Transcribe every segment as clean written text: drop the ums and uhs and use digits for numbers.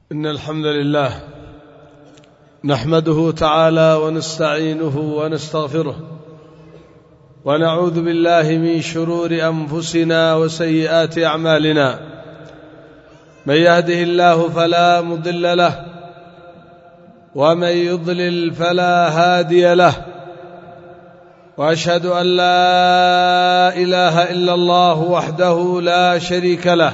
إن الحمد لله نحمده تعالى ونستعينه ونستغفره ونعوذ بالله من شرور أنفسنا وسيئات أعمالنا. من يهده الله فلا مضل له ومن يضلل فلا هادي له، وأشهد أن لا إله إلا الله وحده لا شريك له،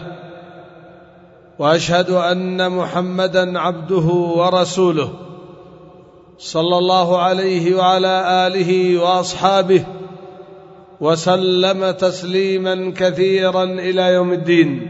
وأشهد أن محمدًا عبده ورسوله صلى الله عليه وعلى آله وأصحابه وسلم تسليمًا كثيرًا إلى يوم الدين.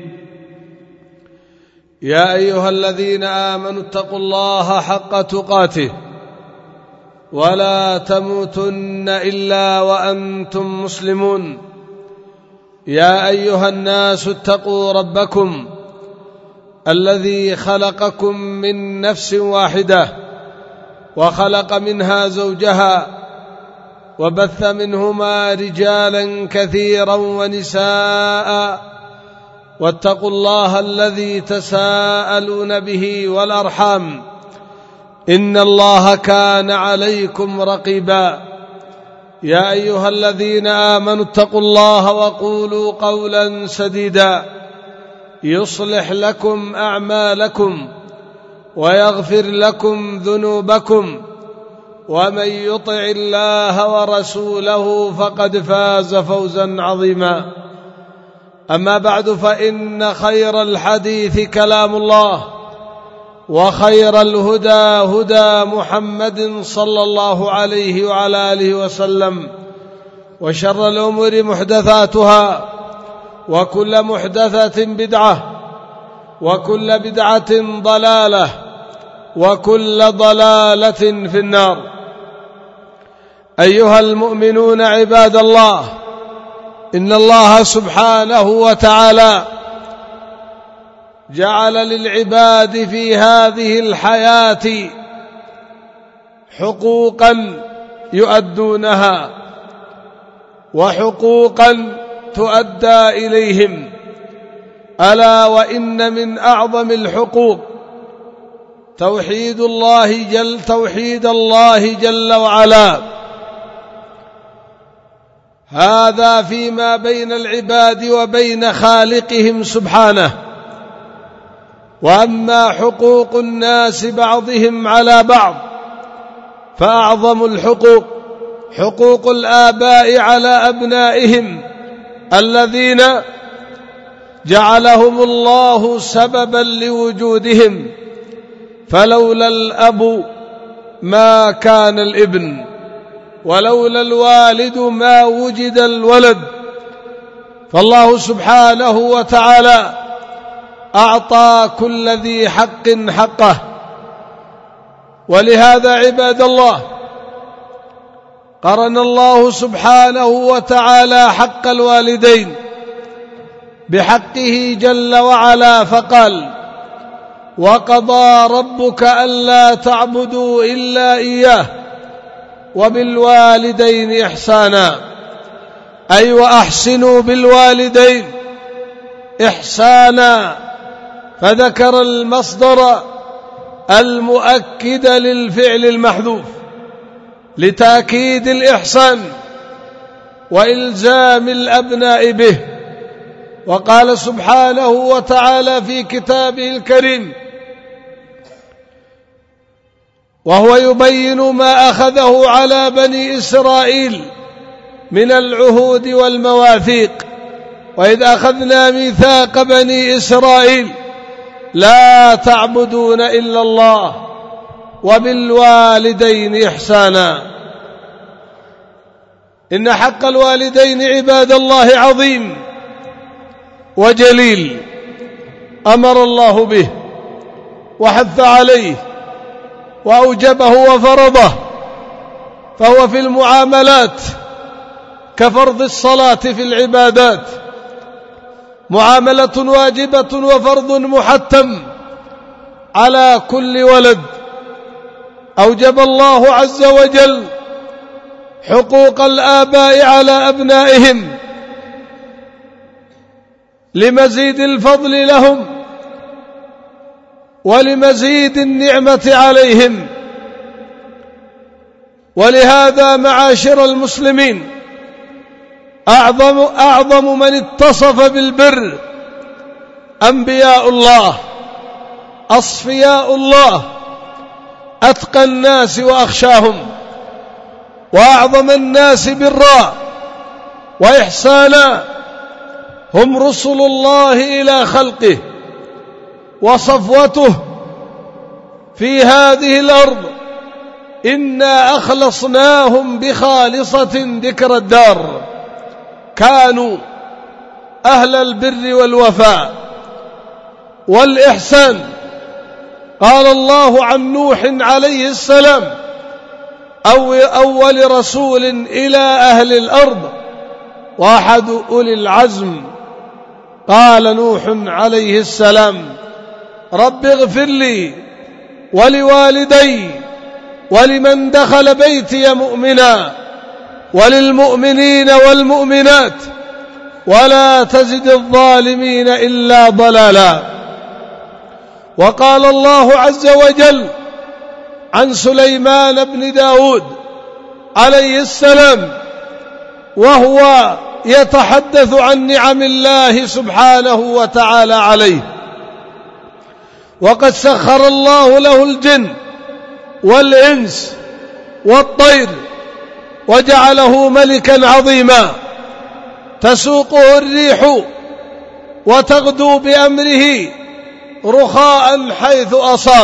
يا أيها الذين آمنوا اتقوا الله حق تقاته ولا تموتن إلا وأنتم مسلمون. يا أيها الناس اتقوا ربكم الذي خلقكم من نفس واحدة وخلق منها زوجها وبث منهما رجالا كثيرا ونساء، واتقوا الله الذي تساءلون به والأرحام إن الله كان عليكم رقيبا. يا أيها الذين آمنوا اتقوا الله وقولوا قولا سديدا يصلح لكم أعمالكم ويغفر لكم ذنوبكم، ومن يطع الله ورسوله فقد فاز فوزا عظيما. أما بعد، فإن خير الحديث كلام الله، وخير الهدى هدى محمد صلى الله عليه وعلى آله وسلم، وشر الأمور محدثاتها، وكل محدثة بدعة، وكل بدعة ضلالة، وكل ضلالة في النار. أيها المؤمنون عباد الله، إن الله سبحانه وتعالى جعل للعباد في هذه الحياة حقوقا يؤدونها وحقوقا تؤدى إليهم، ألا وإن من أعظم الحقوق توحيد الله جل وعلا. هذا فيما بين العباد وبين خالقهم سبحانه. وأما حقوق الناس بعضهم على بعض فأعظم الحقوق حقوق الآباء على أبنائهم الذين جعلهم الله سببا لوجودهم، فلولا الأب ما كان الابن، ولولا الوالد ما وجد الولد. فالله سبحانه وتعالى أعطى كل ذي حق حقه. ولهذا عباد الله قرن الله سبحانه وتعالى حق الوالدين بحقه جل وعلا، فقال: وقضى ربك ألا تعبدوا إلا إياه وبالوالدين إحسانا، أي وأحسنوا بالوالدين إحسانا. فذكر المصدر المؤكد للفعل المحذوف لتأكيد الإحسان وإلزام الأبناء به. وقال سبحانه وتعالى في كتابه الكريم وهو يبين ما أخذه على بني إسرائيل من العهود والمواثيق: وإذ أخذنا ميثاق بني إسرائيل لا تعبدون إلا الله وبالوالدين إحسانا. إن حق الوالدين عباد الله عظيم وجليل، أمر الله به وحث عليه وأوجبه وفرضه، فهو في المعاملات كفرض الصلاة في العبادات، معاملة واجبة وفرض محتم على كل ولد. أوجب الله عز وجل حقوق الآباء على أبنائهم لمزيد الفضل لهم ولمزيد النعمة عليهم. ولهذا معاشر المسلمين أعظم من اتصف بالبر أنبياء الله، أصفياء الله، أتقى الناس وأخشاهم، وأعظم الناس برا وإحسانا هم رسل الله إلى خلقه وصفوته في هذه الأرض. إنا أخلصناهم بخالصة ذكر الدار، كانوا أهل البر والوفاء والإحسان. قال الله عن نوح عليه السلام أول رسول إلى أهل الأرض وأحد أولي العزم، قال نوح عليه السلام: رب اغفر لي ولوالدي ولمن دخل بيتي مؤمنا وللمؤمنين والمؤمنات ولا تزد الظالمين إلا ضلالا. وقال الله عز وجل عن سليمان بن داود عليه السلام وهو يتحدث عن نعم الله سبحانه وتعالى عليه: وقد سخر الله له الجن والإنس والطير وجعله ملكا عظيما تسوقه الريح وتغدو بأمره رخاء حيث أصاب.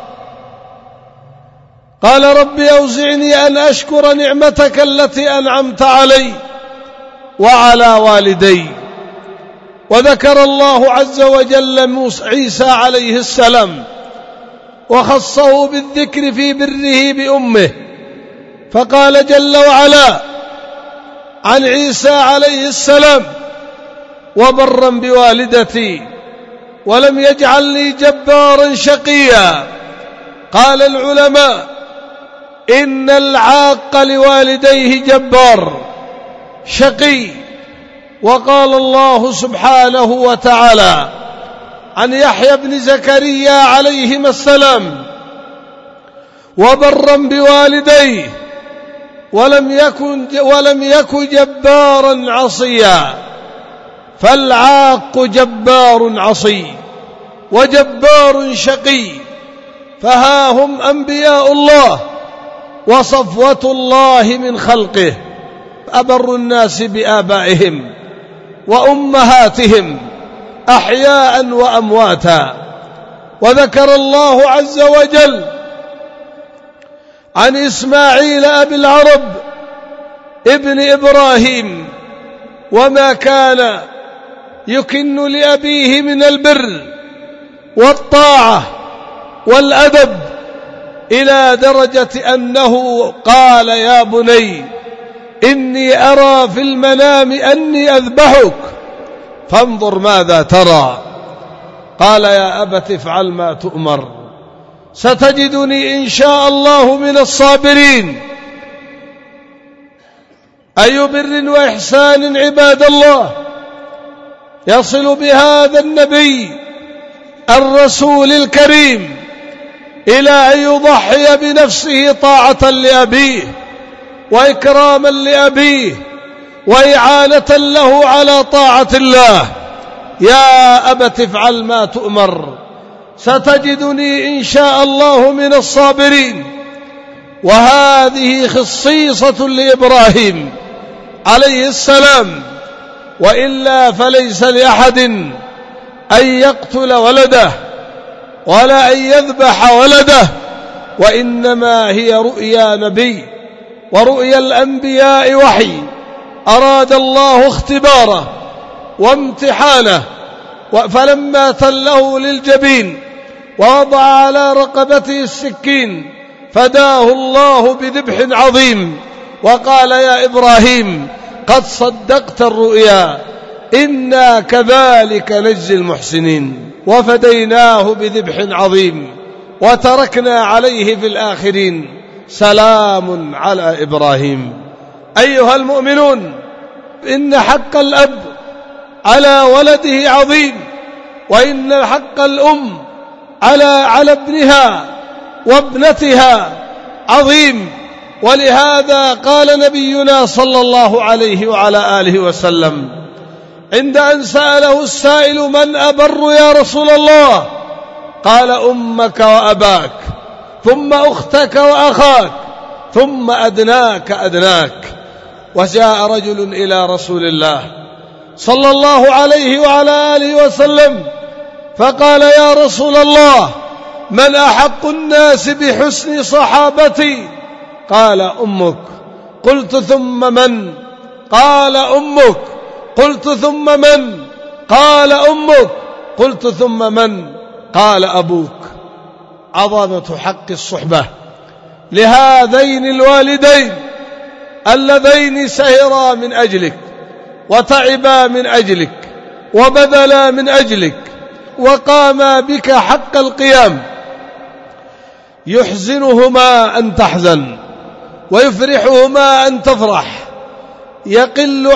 قال: رب أوزعني أن أشكر نعمتك التي أنعمت علي وعلى والدي. وذكر الله عز وجل عيسى عليه السلام وخصه بالذكر في بره بأمه، فقال جل وعلا عن عيسى عليه السلام: وبرا بوالدتي ولم يجعلني جبارا شقيا. قال العلماء: إن العاق لوالديه جبار شقي. وقال الله سبحانه وتعالى عن يحيى بن زكريا عليهما السلام: وبرا بوالديه ولم يكن جبارا عصيا. فالعاق جبار عصي وجبار شقي، فها هم أنبياء الله وصفوة الله من خلقه، أبر الناس بآبائهم وأمهاتهم أحياء وأمواتا. وذكر الله عز وجل عن إسماعيل أبي العرب ابن إبراهيم: وما كان يكن لأبيه من البر والطاعة والأدب، إلى درجة أنه قال: يا بني إني أرى في المنام أني أذبحك فانظر ماذا ترى. قال: يا أبت افعل ما تؤمر ستجدني إن شاء الله من الصابرين. أي بر وإحسان عباد الله يصل بهذا النبي الرسول الكريم إلى أن يضحي بنفسه طاعة لأبيه وإكراما لأبيه وإعانة له على طاعة الله. يا أبت افعل ما تؤمر ستجدني إن شاء الله من الصابرين. وهذه خصيصة لإبراهيم عليه السلام، وإلا فليس لأحد أن يقتل ولده ولا أن يذبح ولده، وإنما هي رؤيا نبي، ورؤيا الأنبياء وحي أراد الله اختباره وامتحانه. فلما تله للجبين ووضع على رقبته السكين فداه الله بذبح عظيم، وقال: يا إبراهيم قد صدقت الرؤيا إنا كذلك نجزي المحسنين. وفديناه بذبح عظيم وتركنا عليه في الآخرين سلام على إبراهيم. أيها المؤمنون، إن حق الأب على ولده عظيم، وإن حق الأم على ابنها وابنتها عظيم. ولهذا قال نبينا صلى الله عليه وعلى آله وسلم عند أن سأله السائل: من أبر يا رسول الله؟ قال: أمك وأباك، ثم أختك وأخاك، ثم أدناك أدناك. وجاء رجل إلى رسول الله صلى الله عليه وعلى آله وسلم فقال: يا رسول الله، من أحق الناس بحسن صحابتي؟ قال: أمك. قلت: ثم من؟ قال: أمك. قلت: ثم من؟ قال: أمك. قلت: ثم من؟ قال: أبوك. عظمة حق الصحبة لهذين الوالدين اللذين سهرا من أجلك وتعبا من أجلك وبذلا من أجلك وقاما بك حق القيام. يحزنهما أن تحزن ويفرحهما أن تفرح، يقل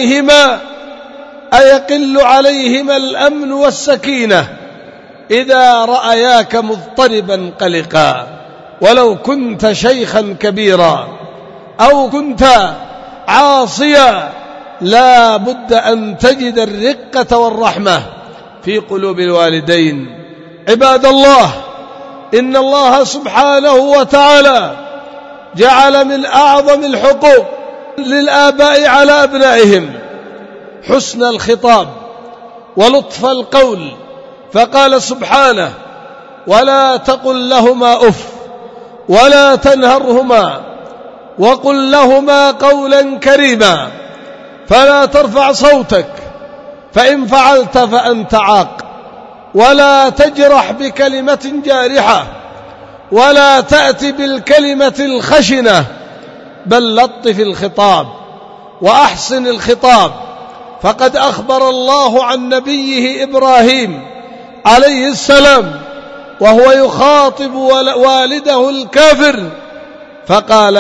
عليهما الأمن والسكينة إذا رأياك مضطربا قلقا، ولو كنت شيخا كبيرا أو كنت عاصيا لا بد أن تجد الرقة والرحمة في قلوب الوالدين. عباد الله، إن الله سبحانه وتعالى جعل من أعظم الحقوق للآباء على أبنائهم حسن الخطاب ولطف القول، فقال سبحانه: ولا تقل لهما أف ولا تنهرهما وقل لهما قولا كريما فلا ترفع صوتك فإن فعلت فأنت عاق، ولا تجرح بكلمة جارحة ولا تأتي بالكلمة الخشنة، بل لطف الخطاب وأحسن الخطاب. فقد أخبر الله عن نبيه إبراهيم عليه السلام وهو يخاطب والده الكافر فقال: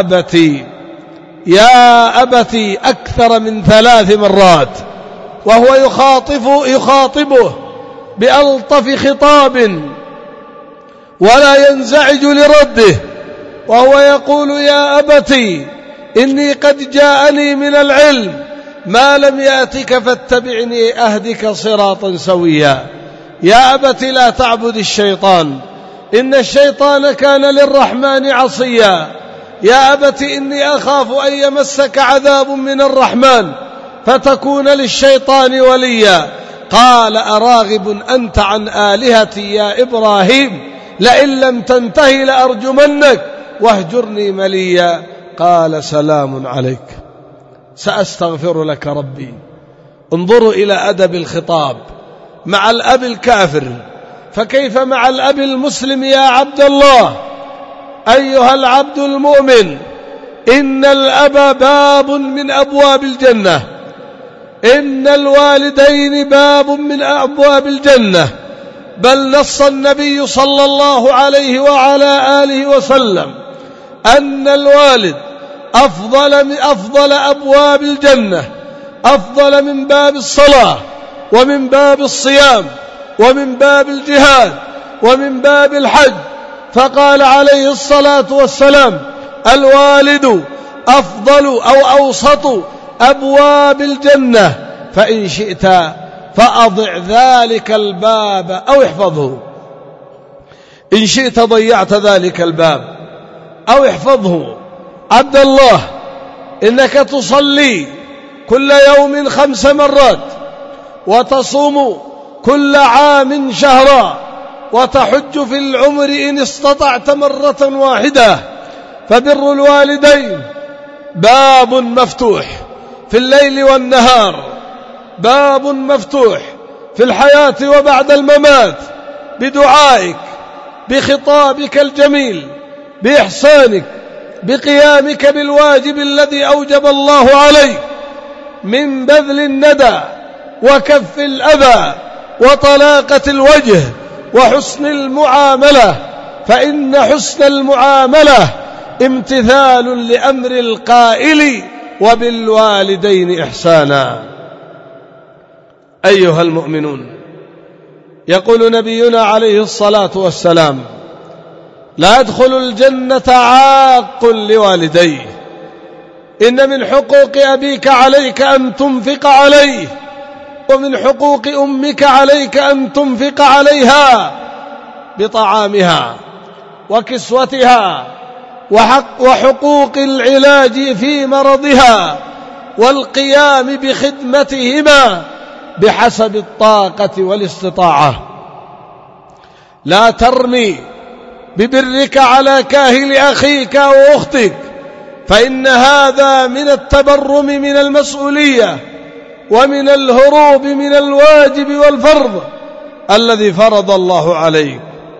يا أبتي أكثر من 3 مرات، وهو يخاطبه بألطف خطاب ولا ينزعج لرده، وهو يقول: يا أبتي إني قد جاءني من العلم ما لم يأتك فاتبعني أهدك صراطا سويا. يا أبت لا تعبد الشيطان إن الشيطان كان للرحمن عصيا. يا أبت إني أخاف أن يمسك عذاب من الرحمن فتكون للشيطان وليا. قال: أراغب أنت عن آلهتي يا إبراهيم؟ لئن لم تنتهي لأرجمنك واهجرني مليا. قال: سلام عليك سأستغفر لك ربي. انظروا إلى أدب الخطاب مع الأب الكافر، فكيف مع الأب المسلم يا عبد الله؟ أيها العبد المؤمن، إن الأب باب من أبواب الجنة، إن الوالدين باب من أبواب الجنة، بل نص النبي صلى الله عليه وعلى آله وسلم أن الوالد أفضل أبواب الجنة، أفضل من باب الصلاة ومن باب الصيام ومن باب الجهاد ومن باب الحج. فقال عليه الصلاة والسلام: الوالد أفضل أو أوسط أبواب الجنة، فإن شئت فأضع ذلك الباب أو احفظه. إن شئت ضيعت ذلك الباب أو احفظه. عبد الله، إنك تصلي كل يوم 5 مرات، وتصوم كل عام شهرا، وتحج في العمر إن استطعت مرة واحدة. فبر الوالدين باب مفتوح في الليل والنهار، باب مفتوح في الحياة وبعد الممات، بدعائك، بخطابك الجميل، بإحسانك، بقيامك بالواجب الذي أوجب الله عليك من بذل الندى وكف الأذى وطلاقة الوجه وحسن المعاملة، فإن حسن المعاملة امتثال لأمر القائل: وبالوالدين إحسانا. أيها المؤمنون، يقول نبينا عليه الصلاة والسلام: لا يدخل الجنة عاق لوالديه، إن من حقوق أبيك عليك أن تنفق عليه، ومن حقوق أمك عليك أن تنفق عليها بطعامها وكسوتها وحقوق العلاج في مرضها والقيام بخدمتهما بحسب الطاقة والاستطاعة. لا ترمي ببرك على كاهل أخيك أو أختك، فإن هذا من التبرم من المسؤولية ومن الهروب من الواجب والفرض الذي فرض الله عليك.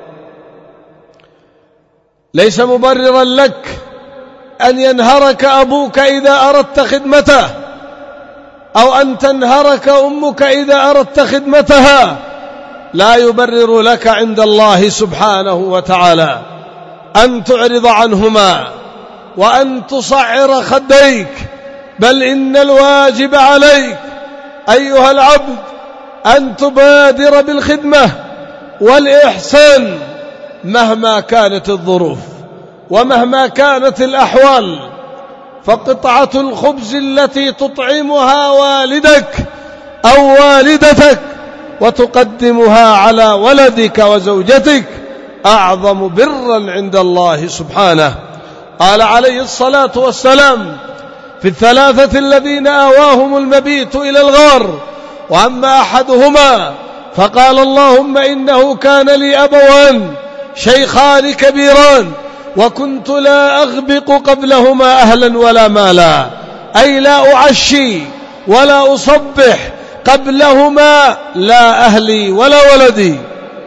ليس مبررا لك أن ينهرك أبوك إذا أردت خدمته، أو أن تنهرك أمك إذا أردت خدمتها. لا يبرر لك عند الله سبحانه وتعالى أن تعرض عنهما وأن تصعر خديك، بل إن الواجب عليك أيها العبد أن تبادر بالخدمة والإحسان مهما كانت الظروف ومهما كانت الأحوال. فقطعة الخبز التي تطعمها والدك أو والدتك وتقدمها على ولدك وزوجتك أعظم برا عند الله سبحانه. قال عليه الصلاة والسلام في الثلاثة الذين آواهم المبيت إلى الغار: وأما أحدهما فقال اللهم إنه كان لي أبوان شيخان كبيران وكنت لا أغبق قبلهما أهلا ولا مالا، أي لا أعشي ولا أصبح قبلهما لا أهلي ولا ولدي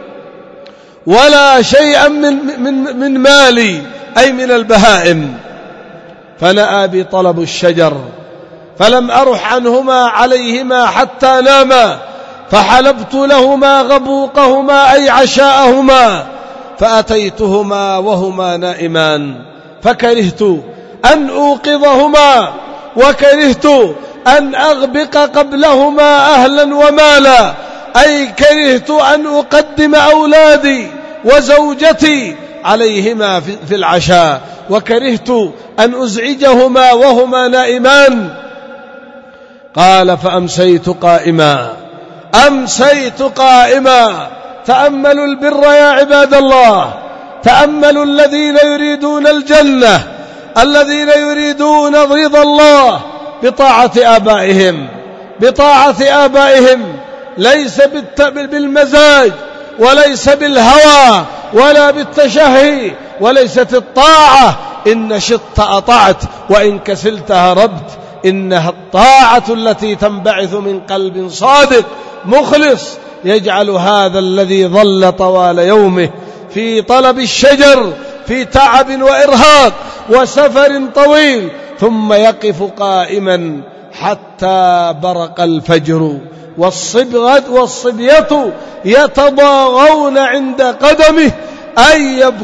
ولا شيئا من مالي، أي من البهائم. فنأى بي طلب الشجر فلم أرح عنهما عليهما حتى ناما، فحلبت لهما غبوقهما أي عشاءهما، فأتيتهما وهما نائمان فكرهت أن أوقظهما وكرهت أن أغبق قبلهما أهلا ومالا، أي كرهت أن أقدم أولادي وزوجتي عليهما في العشاء، وكرهت أن أزعجهما وهما نائمان. قال فأمسيت قائما. تأملوا البر يا عباد الله، تأملوا الذين يريدون الجنة، الذين يريدون رضا الله بطاعة آبائهم، ليس بالمزاج وليس بالهوى ولا بالتشهي، وليست الطاعة إن شئت أطعت وإن كسلت هربت، إنها الطاعة التي تنبعث من قلب صادق مخلص يجعل هذا الذي ظل طوال يومه في طلب الشجر في تعب وإرهاق وسفر طويل ثم يقف قائما حتى برق الفجر والصبية يتضاغون عند قدمه، أي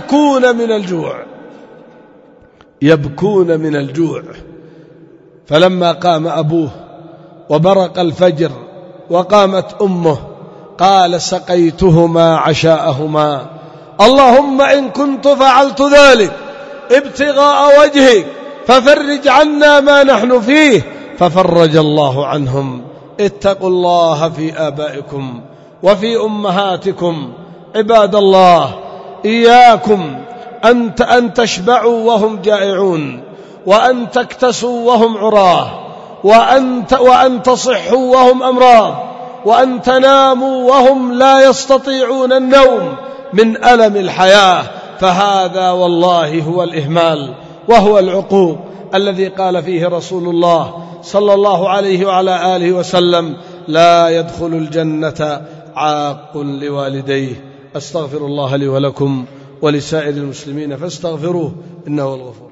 يبكون من الجوع. فلما قام أبوه وبرق الفجر وقامت أمه قال سقيتهما عشاءهما، اللهم إن كنت فعلت ذلك ابتغاء وجهك ففرج عنا ما نحن فيه، ففرج الله عنهم. اتقوا الله في آبائكم وفي أمهاتكم. عباد الله، إياكم أن تشبعوا وهم جائعون، وأن تكتسوا وهم عراه، وأن تصحوا وهم أمراض، وأن تناموا وهم لا يستطيعون النوم من ألم الحياة، فهذا والله هو الإهمال وهو العقوق الذي قال فيه رسول الله صلى الله عليه وعلى آله وسلم: لا يدخل الجنة عاق لوالديه. أستغفر الله لي ولكم ولسائر المسلمين فاستغفروه إنه هو الغفور.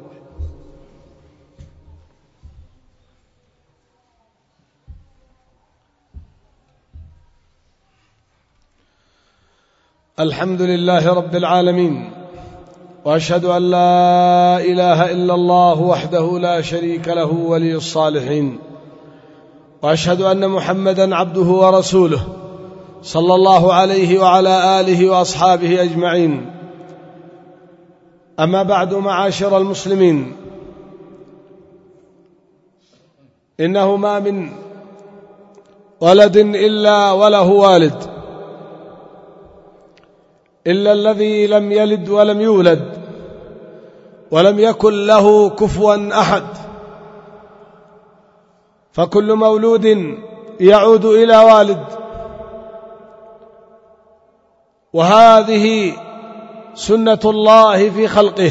الحمد لله رب العالمين، وأشهد أن لا إله إلا الله وحده لا شريك له ولي الصالحين، وأشهد أن محمدا عبده ورسوله صلى الله عليه وعلى آله وأصحابه أجمعين. أما بعد، معاشر المسلمين، إنه ما من ولد إلا وله والد، إلا الذي لم يلد ولم يولد ولم يكن له كفوا أحد، فكل مولود يعود إلى والد، وهذه سنة الله في خلقه.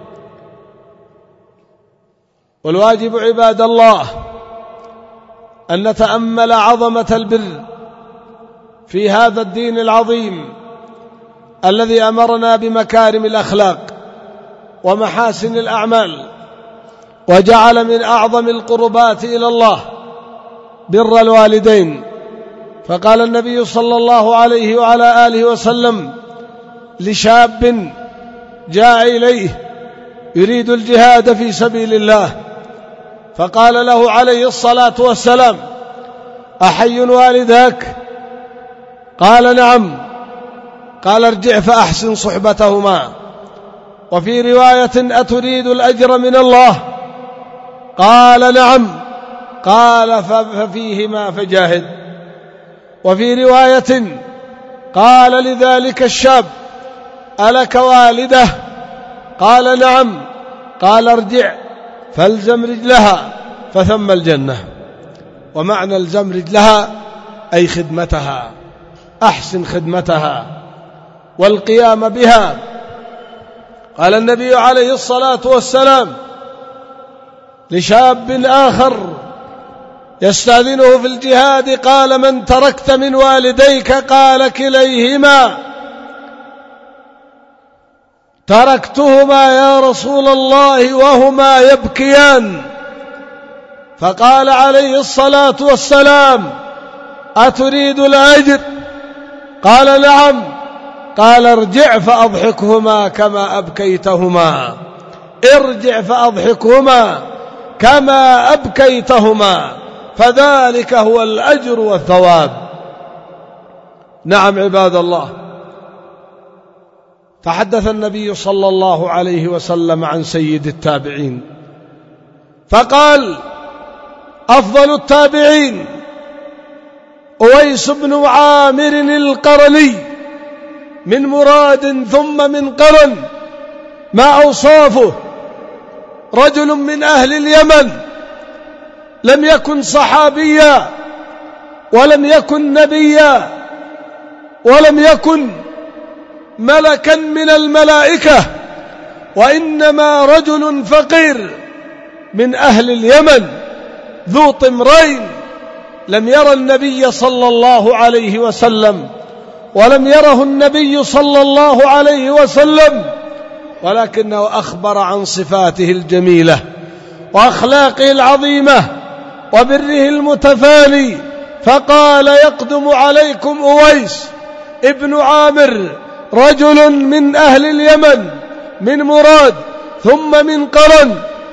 والواجب عباد الله أن نتأمل عظمة البر في هذا الدين العظيم الذي أمرنا بمكارم الأخلاق ومحاسن الأعمال، وجعل من أعظم القربات إلى الله بر الوالدين. فقال النبي صلى الله عليه وعلى آله وسلم لشاب جاء إليه يريد الجهاد في سبيل الله، فقال له عليه الصلاة والسلام: أحي والداك؟ قال: نعم. قال: ارجع فأحسن صحبتهما. وفي رواية: أتريد الأجر من الله؟ قال: نعم. قال: ففيهما فجاهد. وفي رواية قال لذلك الشاب: ألك والده؟ قال: نعم. قال: ارجع فالزم رجلها فثم الجنة. ومعنى الزم رجلها أي خدمتها، أحسن خدمتها والقيام بها. قال النبي عليه الصلاة والسلام لشاب آخر يستأذنه في الجهاد، قال: من تركت من والديك؟ قال: كليهما. تركتهما يا رسول الله وهما يبكيان. فقال عليه الصلاة والسلام: أتريد الأجر؟ قال: نعم. قال: ارجع فأضحكهما كما أبكيتهما. ارجع فأضحكهما كما أبكيتهما، فذلك هو الأجر والثواب. نعم عباد الله، فحدث النبي صلى الله عليه وسلم عن سيد التابعين فقال: أفضل التابعين أويس بن عامر القرني، من مراد ثم من قرن. ما أوصافه؟ رجل من أهل اليمن، لم يكن صحابيا ولم يكن نبيا ولم يكن ملكا من الملائكة، وإنما رجل فقير من أهل اليمن ذو طمرين، لم ير النبي صلى الله عليه وسلم ولم يره النبي صلى الله عليه وسلم، ولكنه أخبر عن صفاته الجميلة وأخلاقه العظيمة وبره المتفاني، فقال: يقدم عليكم أويس ابن عامر، رجل من أهل اليمن، من مراد ثم من قرن،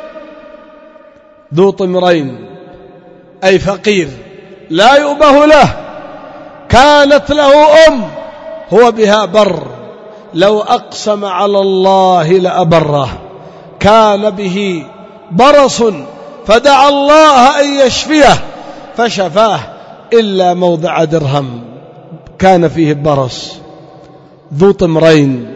ذو طمرين، أي فقير لا يؤبه له. كانت له هو بها بر، لو أقسم على الله لأبره. كان به برص فدعا الله أن يشفيه فشفاه، إلا موضع درهم كان فيه برص. ذو طمرين،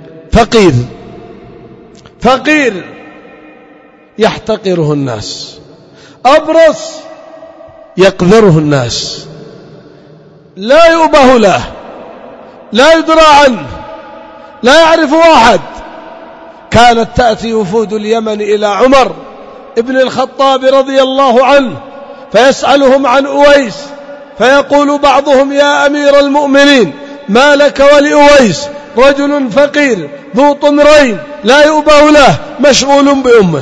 فقير يحتقره الناس، أبرص يقذره الناس، لا يؤبه له، لا يدرى عنه، لا يعرف أحد. كانت تأتي وفود اليمن إلى عمر ابن الخطاب رضي الله عنه فيسألهم عن أويس، فيقول بعضهم: يا أمير المؤمنين، ما لك ولأويس؟ رجل فقير ذو طمرين لا يؤبه له، مشغول بأمه.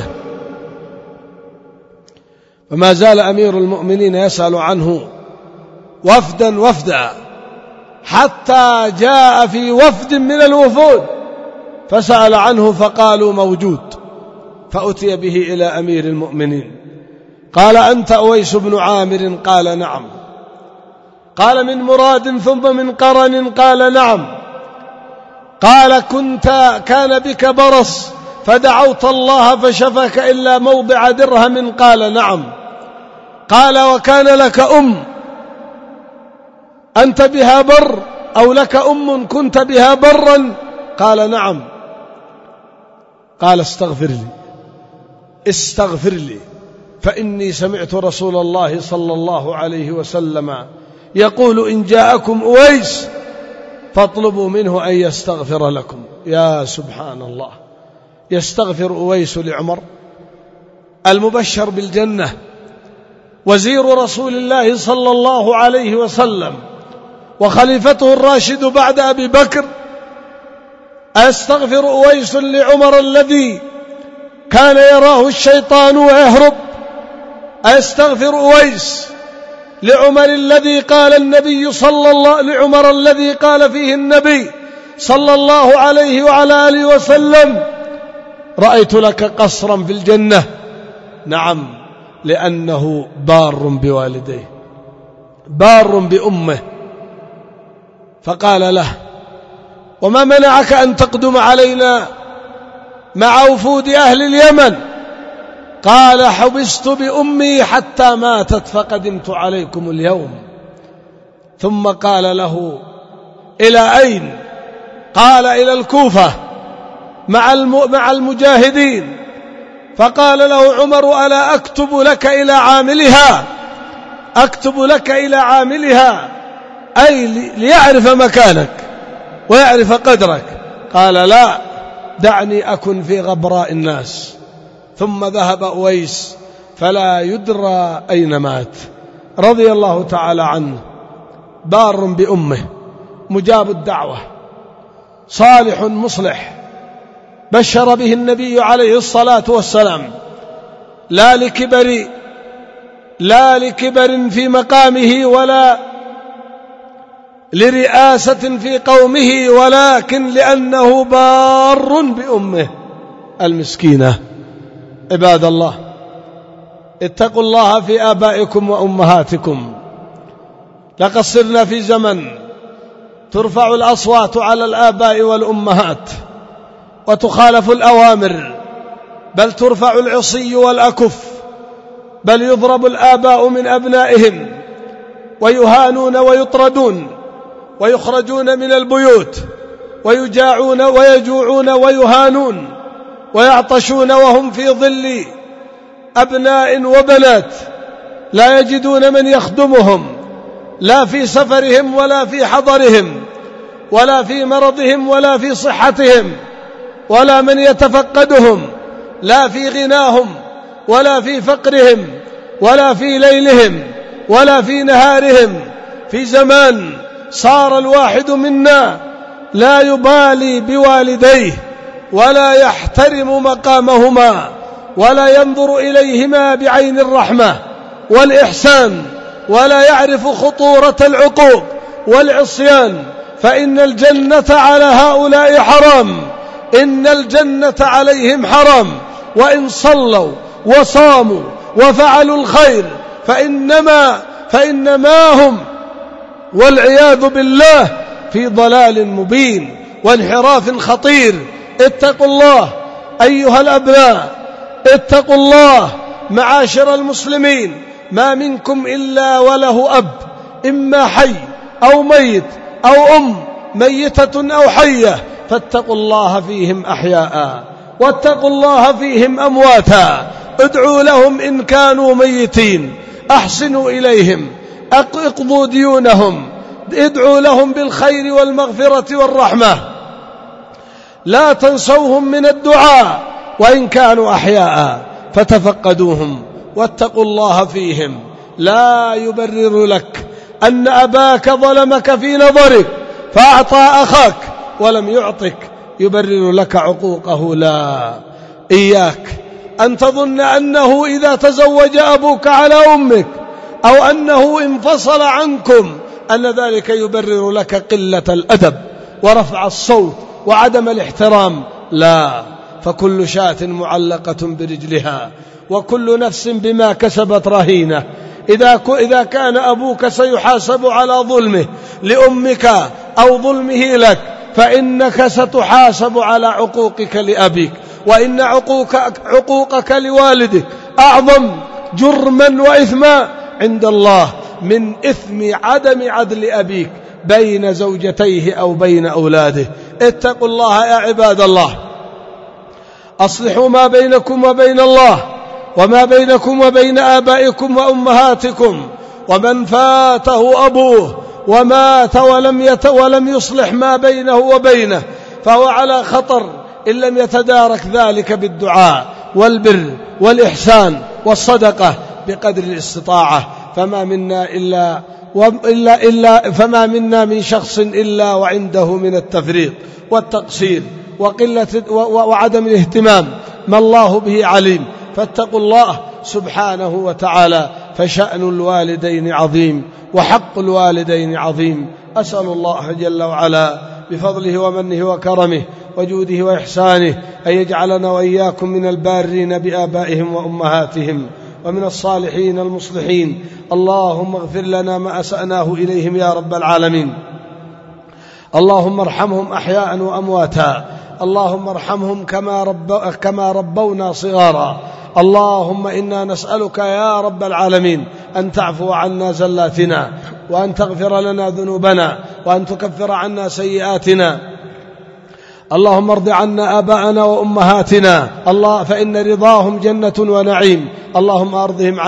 فما زال أمير المؤمنين يسأل عنه وفدا حتى جاء في وفد من الوفود فسأل عنه فقالوا: موجود. فأتي به إلى أمير المؤمنين، قال: أنت أويس بن عامر؟ قال: نعم. قال من مراد ثم من قرن؟ قال نعم. قال كان بك برص فدعوت الله فشفاك إلا موضع درهم؟ قال نعم. قال وكان لك أنت بها بر أو لك كنت بها برا؟ قال نعم. قال استغفر لي فإني سمعت رسول الله صلى الله عليه وسلم يقول إن جاءكم أويس فاطلبوا منه أن يستغفر لكم. يا سبحان الله، يستغفر أويس لعمر المبشر بالجنة وزير رسول الله صلى الله عليه وسلم وخليفته الراشد بعد أبي بكر. أستغفر أويس لعمر الذي كان يراه الشيطان ويهرب؟ أستغفر أويس لعمر الذي قال فيه النبي صلى الله عليه وعلى آله وسلم رأيت لك قصرا في الجنة؟ نعم، لأنه بار بوالديه بار بأمه. فقال له وما منعك أن تقدم علينا مع وفود أهل اليمن؟ قال حبست بأمي حتى ماتت فقدمت عليكم اليوم. ثم قال له إلى أين؟ قال إلى الكوفة مع المجاهدين. فقال له عمر ألا أكتب لك إلى عاملها أي ليعرف مكانك ويعرف قدرك؟ قال لا، دعني أكن في غبراء الناس. ثم ذهب أويس فلا يدرى أين مات رضي الله تعالى عنه. بار بأمه، مجاب الدعوة، صالح مصلح، بشر به النبي عليه الصلاة والسلام، لا لكبر في مقامه ولا لرئاسة في قومه، ولكن لأنه بار بأمه المسكينة. عباد الله، اتقوا الله في آبائكم وأمهاتكم. لقد صرنا في زمن ترفع الأصوات على الآباء والأمهات وتخالف الأوامر، بل ترفع العصي والأكف، بل يضرب الآباء من أبنائهم ويهانون ويطردون ويخرجون من البيوت ويجاعون ويجوعون ويهانون ويعطشون وهم في ظل أبناء وبنات لا يجدون من يخدمهم، لا في سفرهم ولا في حضرهم ولا في مرضهم ولا في صحتهم، ولا من يتفقدهم، لا في غناهم ولا في فقرهم ولا في ليلهم ولا في نهارهم. في زمان صار الواحد منا لا يبالي بوالديه ولا يحترم مقامهما ولا ينظر إليهما بعين الرحمة والإحسان، ولا يعرف خطورة العقوق والعصيان، فإن الجنة على هؤلاء حرام، إن الجنة عليهم حرام. وإن صلوا وصاموا وفعلوا الخير فإنما هم والعياذ بالله في ضلال مبين وانحراف خطير. اتقوا الله أيها الأبناء، اتقوا الله معاشر المسلمين. ما منكم إلا وله أب، إما حي أو ميت أو أم ميتة أو حية، فاتقوا الله فيهم أحياء واتقوا الله فيهم أمواتا. ادعوا لهم إن كانوا ميتين، أحسنوا إليهم، اقضوا ديونهم، ادعوا لهم بالخير والمغفرة والرحمة، لا تنسوهم من الدعاء وإن كانوا أحياء، فتفقدوهم واتقوا الله فيهم. لا يبرر لك أن أباك ظلمك في نظرك فأعطى أخاك ولم يعطك يبرر لك عقوقه. لا، إياك أن تظن أنه إذا تزوج أبوك على أمك أو أنه انفصل عنكم أن ذلك يبرر لك قلة الأدب ورفع الصوت وعدم الاحترام. لا، فكل شاة معلقة برجلها وكل نفس بما كسبت رهينة. إذا كان أبوك سيحاسب على ظلمه لأمك أو ظلمه لك، فإنك ستحاسب على عقوقك لأبيك، وإن عقوقك لوالدك أعظم جرما وإثما عند الله من إثم عدم عدل أبيك بين زوجتيه أو بين أولاده. اتقوا الله يا عباد الله، أصلحوا ما بينكم وبين الله، وما بينكم وبين آبائكم وأمهاتكم. ومن فاته أبوه ومات ولم يصلح ما بينه وبينه فهو على خطر إن لم يتدارك ذلك بالدعاء والبر والإحسان والصدقة بقدر الاستطاعة. فما منا من شخص إلا وعنده من التفريط والتقصير وعدم الاهتمام ما الله به عليم. فاتقوا الله سبحانه وتعالى، فشأن الوالدين عظيم وحق الوالدين عظيم. أسأل الله جل وعلا بفضله ومنه وكرمه وجوده وإحسانه أن يجعلنا وإياكم من البارين بآبائهم وأمهاتهم ومن الصالحين المصلحين. اللهم اغفر لنا ما أسأناه إليهم يا رب العالمين. اللهم ارحمهم أحياء وأمواتا، اللهم ارحمهم كما ربونا صغارا. اللهم إنا نسألك يا رب العالمين أن تعفو عنا زلاتنا، وأن تغفر لنا ذنوبنا، وأن تكفر عنا سيئاتنا. اللهم ارض عنا آباءنا وأمهاتنا، فإن رضاهم جنة ونعيم. اللهم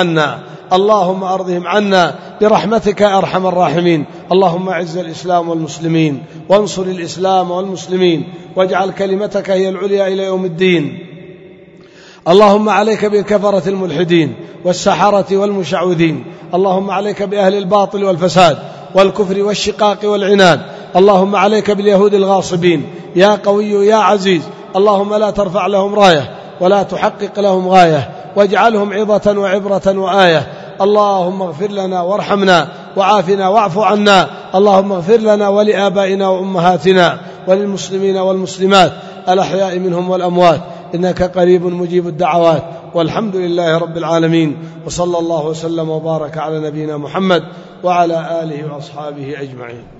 أرضهم عنا برحمتك يا أرحم الراحمين. اللهم أعز الإسلام والمسلمين، وانصر الإسلام والمسلمين، واجعل كلمتك هي العليا إلى يوم الدين. اللهم عليك بالكفرة الملحدين والسحرة والمشعوذين. اللهم عليك بأهل الباطل والفساد والكفر والشقاق والعناد. اللهم عليك باليهود الغاصبين يا قوي يا عزيز. اللهم لا ترفع لهم راية ولا تحقق لهم غاية، واجعلهم عظة وعبرة وآية. اللهم اغفر لنا وارحمنا وعافنا واعف عنا. اللهم اغفر لنا ولآبائنا وأمهاتنا وللمسلمين والمسلمات الأحياء منهم والأموات، إنك قريب مجيب الدعوات. والحمد لله رب العالمين، وصلى الله وسلم وبارك على نبينا محمد وعلى آله وأصحابه أجمعين.